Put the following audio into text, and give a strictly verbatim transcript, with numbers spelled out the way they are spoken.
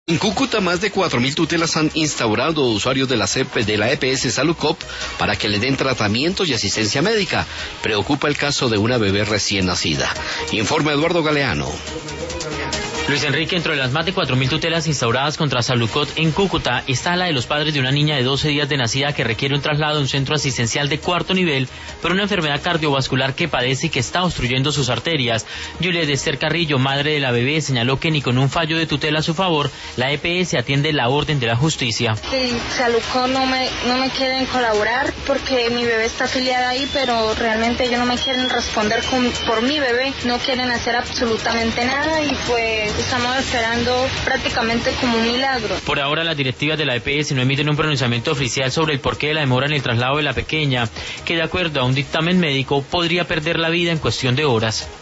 En Cúcuta, más de cuatro mil tutelas han instaurado usuarios de la, C P, de la E P S Salucop para que le den tratamientos y asistencia médica. Preocupa el caso de una bebé recién nacida. Informa Eduardo Galeano. Luis Enrique, entre las más de cuatro mil tutelas instauradas contra Salucop en Cúcuta está la de los padres de una niña de doce días de nacida que requiere un traslado a un centro asistencial de cuarto nivel por una enfermedad cardiovascular que padece y que está obstruyendo sus arterias. Juliet Esther Carrillo, madre de la bebé, señaló que ni con un fallo de tutela a su favor, la E P S atiende la orden de la justicia. Sí, Salucop no me, no me quieren colaborar porque mi bebé está afiliada ahí, pero realmente ellos no me quieren responder con, por mi bebé, no quieren hacer absolutamente nada y pues estamos esperando prácticamente como un milagro. Por ahora las directivas de la E P S no emiten un pronunciamiento oficial sobre el porqué de la demora en el traslado de la pequeña, que de acuerdo a un dictamen médico podría perder la vida en cuestión de horas.